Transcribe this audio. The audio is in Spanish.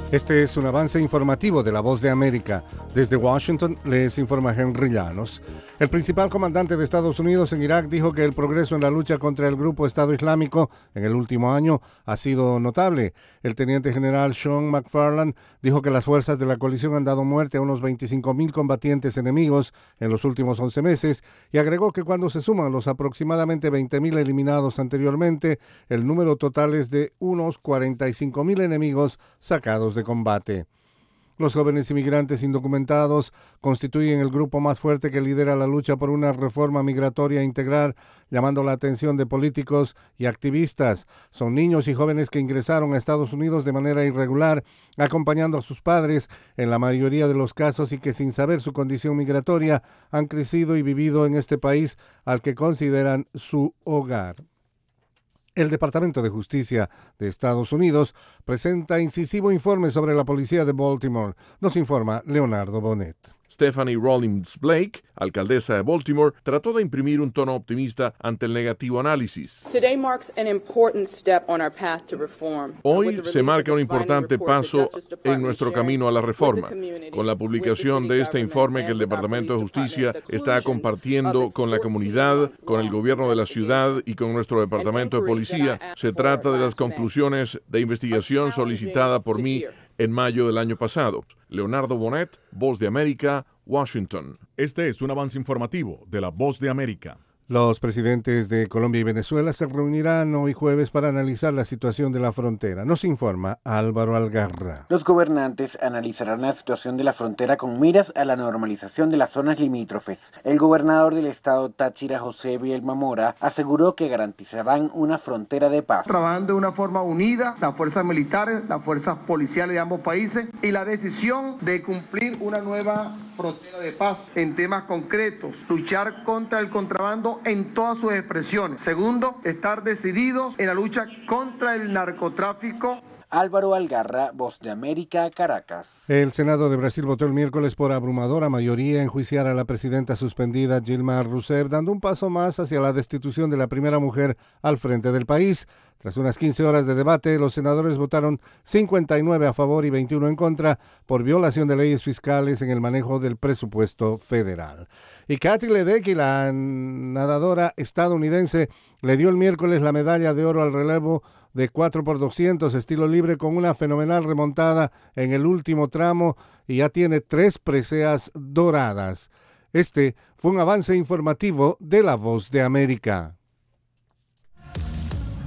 Este es un avance informativo de La Voz de América. Desde Washington les informa Henry Llanos. El principal comandante de Estados Unidos en Irak dijo que el progreso en la lucha contra el grupo Estado Islámico en el último año ha sido notable. El teniente general Sean McFarland dijo que las fuerzas de la coalición han dado muerte a unos 25,000 combatientes enemigos en los últimos 11 meses y agregó que cuando se suman los aproximadamente 20,000 eliminados anteriormente, el número total es de unos 45,000 enemigos sacados de combate. Los jóvenes inmigrantes indocumentados constituyen el grupo más fuerte que lidera la lucha por una reforma migratoria integral, llamando la atención de políticos y activistas. Son niños y jóvenes que ingresaron a Estados Unidos de manera irregular, acompañando a sus padres en la mayoría de los casos y que sin saber su condición migratoria han crecido y vivido en este país al que consideran su hogar. El Departamento de Justicia de Estados Unidos presenta incisivo informe sobre la policía de Baltimore. Nos informa Leonardo Bonet. Stephanie Rawlings Blake, alcaldesa de Baltimore, trató de imprimir un tono optimista ante el negativo análisis. Hoy se marca un importante paso en nuestro camino a la reforma, con la publicación de este informe que el Departamento de Justicia está compartiendo con la comunidad, con el gobierno de la ciudad y con nuestro Departamento de Policía. Se trata de las conclusiones de investigación solicitada por mí en mayo del año pasado. Leonardo Bonet, Voz de América, Washington. Este es un avance informativo de La Voz de América. Los presidentes de Colombia y Venezuela se reunirán hoy jueves para analizar la situación de la frontera. Nos informa Álvaro Algarra. Los gobernantes analizarán la situación de la frontera con miras a la normalización de las zonas limítrofes. El gobernador del estado Táchira, José Bielma Mora, aseguró que garantizarán una frontera de paz. Trabajando de una forma unida, las fuerzas militares, las fuerzas policiales de ambos países y la decisión de cumplir una nueva frontera de paz en temas concretos, luchar contra el contrabando en todas sus expresiones. Segundo, estar decididos en la lucha contra el narcotráfico. Álvaro Algarra, Voz de América, Caracas. El Senado de Brasil votó el miércoles por abrumadora mayoría enjuiciar a la presidenta suspendida Dilma Rousseff, dando un paso más hacia la destitución de la primera mujer al frente del país. Tras unas 15 horas de debate, los senadores votaron 59 a favor y 21 en contra por violación de leyes fiscales en el manejo del presupuesto federal. Y Kathy Ledecky, la nadadora estadounidense, le dio el miércoles la medalla de oro al relevo de 4x200 estilo libre con una fenomenal remontada en el último tramo y ya tiene 3 preseas doradas. Este fue un avance informativo de La Voz de América.